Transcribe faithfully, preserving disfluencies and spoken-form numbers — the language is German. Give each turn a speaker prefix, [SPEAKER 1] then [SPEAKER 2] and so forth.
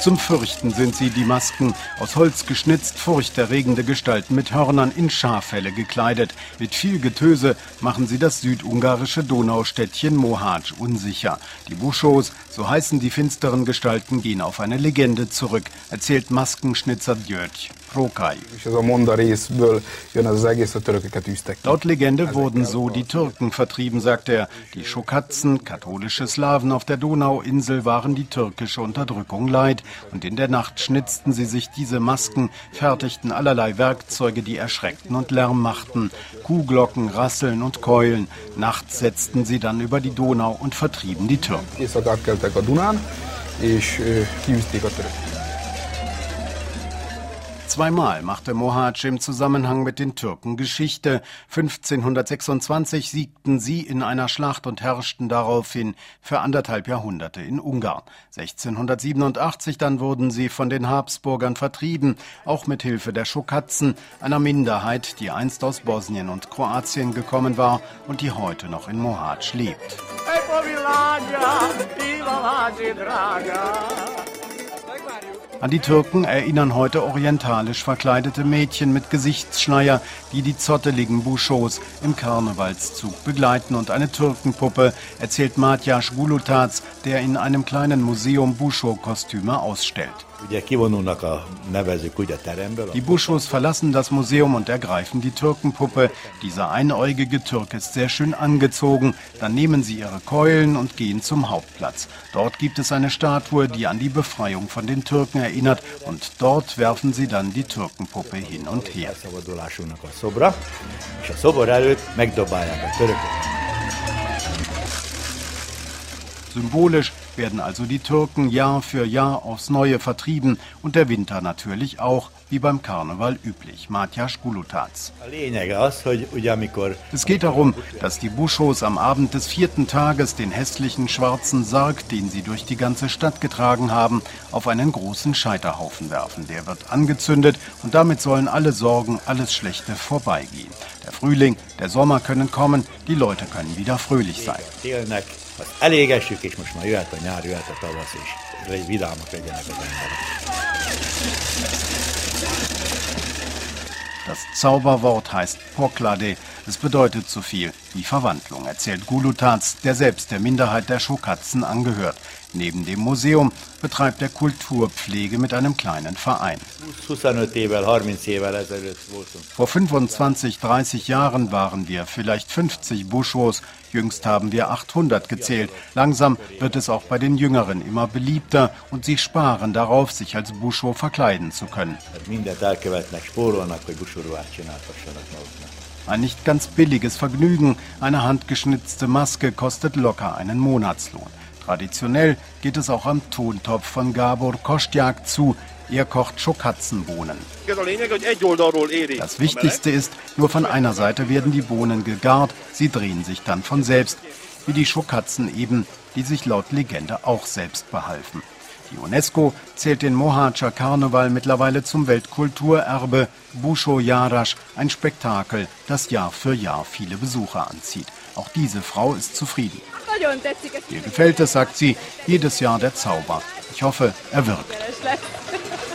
[SPEAKER 1] Zum Fürchten sind sie, die Masken, aus Holz geschnitzt, furchterregende Gestalten mit Hörnern in Schaffelle gekleidet. Mit viel Getöse machen sie das südungarische Donaustädtchen Mohács unsicher. Die Buschos, so heißen die finsteren Gestalten, gehen auf eine Legende zurück, erzählt Maskenschnitzer György Prókai. Laut Legende wurden so die Türken vertrieben, sagt er. Die Schokatzen, katholische Slawen auf der Donauinsel, waren die türkische Unterdrückung leid. Und in der Nacht schnitzten sie sich diese Masken, fertigten allerlei Werkzeuge, die erschreckten und Lärm machten. Kuhglocken, Rasseln und Keulen. Nachts setzten sie dann über die Donau und vertrieben die Türken. Zweimal machte Mohács im Zusammenhang mit den Türken Geschichte. fünfzehnhundertsechsundzwanzig siegten sie in einer Schlacht und herrschten daraufhin für anderthalb Jahrhunderte in Ungarn. sechzehnhundertsiebenundachtzig dann wurden sie von den Habsburgern vertrieben, auch mit Hilfe der Schokatzen, einer Minderheit, die einst aus Bosnien und Kroatien gekommen war und die heute noch in Mohács lebt. An die Türken erinnern heute orientalisch verkleidete Mädchen mit Gesichtsschleier, die die zotteligen Buschos im Karnevalszug begleiten. Und eine Türkenpuppe, erzählt Mátyás Gulutács, der in einem kleinen Museum Busho-Kostüme ausstellt. Die Buschos verlassen das Museum und ergreifen die Türkenpuppe. Dieser einäugige Türk ist sehr schön angezogen. Dann nehmen sie ihre Keulen und gehen zum Hauptplatz. Dort gibt es eine Statue, die an die Befreiung von den Türken erinnert. Und dort werfen sie dann die Türkenpuppe hin und her. Symbolisch werden also die Türken Jahr für Jahr aufs Neue vertrieben und der Winter natürlich auch, wie beim Karneval üblich. Mátyás Gulutács. Es geht darum, dass die Buschos am Abend des vierten Tages den hässlichen schwarzen Sarg, den sie durch die ganze Stadt getragen haben, auf einen großen Scheiterhaufen werfen. Der wird angezündet und damit sollen alle Sorgen, alles Schlechte vorbeigehen. Der Frühling, der Sommer können kommen, die Leute können wieder fröhlich sein.
[SPEAKER 2] Azt elégessük, és most már jöhet a nyár, jöhet a tavasz, és vidámak legyenek az emberek.
[SPEAKER 1] Das Zauberwort heißt Poklade. Es bedeutet so viel wie Verwandlung, erzählt Gulutács, der selbst der Minderheit der Schokatzen angehört. Neben dem Museum betreibt er Kulturpflege mit einem kleinen Verein. Vor fünfundzwanzig, dreißig Jahren waren wir vielleicht fünfzig Buschos, jüngst haben wir achthundert gezählt. Langsam wird es auch bei den Jüngeren immer beliebter und sie sparen darauf, sich als Buscho verkleiden zu können. Ein nicht ganz billiges Vergnügen, eine handgeschnitzte Maske kostet locker einen Monatslohn. Traditionell geht es auch am Tontopf von Gábor Kostyak zu. Er kocht Schokatzenbohnen. Das Wichtigste ist, nur von einer Seite werden die Bohnen gegart, sie drehen sich dann von selbst. Wie die Schokatzen eben, die sich laut Legende auch selbst behalfen. Die UNESCO zählt den Mohácser Karneval mittlerweile zum Weltkulturerbe. Busho Járash, ein Spektakel, das Jahr für Jahr viele Besucher anzieht. Auch diese Frau ist zufrieden. Ihr gefällt es, sagt sie, jedes Jahr der Zauber. Ich hoffe, er wirkt.